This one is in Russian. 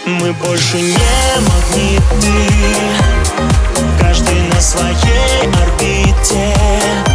Мы больше не магниты, каждый на своей орбите.